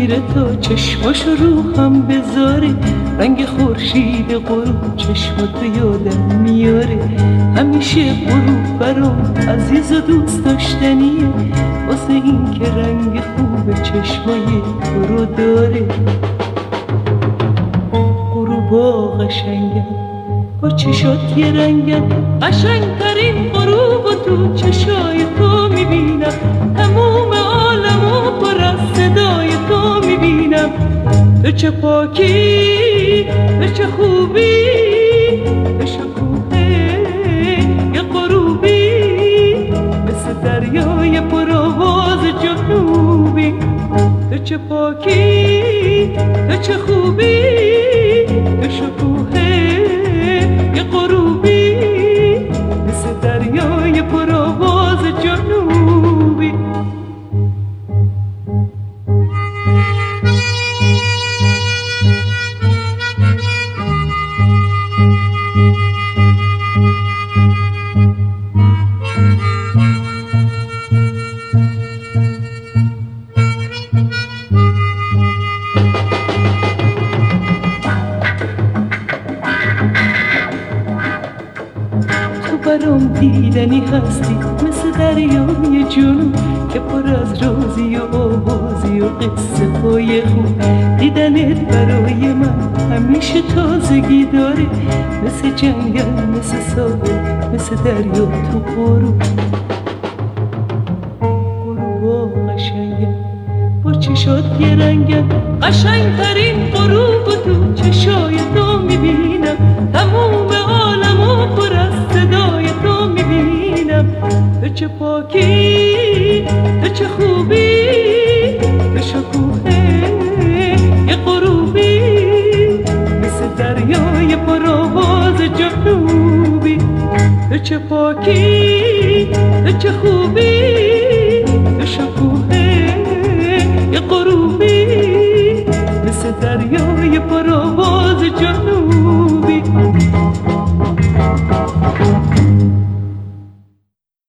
میره تا چشماشو رو هم بذاره، رنگ خورشید غروب چشماتو یادم میاره. همیشه غروب برام عزیز و دوست داشتنیه، واسه این که رنگ خوب چشمای تو رو داره. غروبا قشنگن با چشات یه رنگن، قشنگترین غروب و تو چشای تو میبینم. تموم عالمو پر از صدای تو میبینم. تو چه پاکی، تو چه خوبی، تو شکوه یه غروبی، مثل دریای پر آواز جنوبی. تو چه پاکی، تو چه خوبی، تو شکوه یه غروبی، مثل دریای پر آواز جنوبی. برام دیدنی هستی مثل دریای جنوب که پر از رازی و آوازی و قصه های خوب. دیدنت برای من همیشه تازگی داره، مثل جنگل، مثل ساحل، مثل دریا تو غروب. غروبا قشنگن با چشات یه رنگن، قشنگترین غروب و تو چشای تو میبینم. تموم عالمو پر از صدای تو میبینم. تو چه پاکی، تو چه خوبی، تو شکوه یه غروبی، مثل دریای پر آواز جنوبی. تو چه پاکی، تو چه خوبی، تو شکوه یه غروبی، مثل دریای پر آواز جنوبی.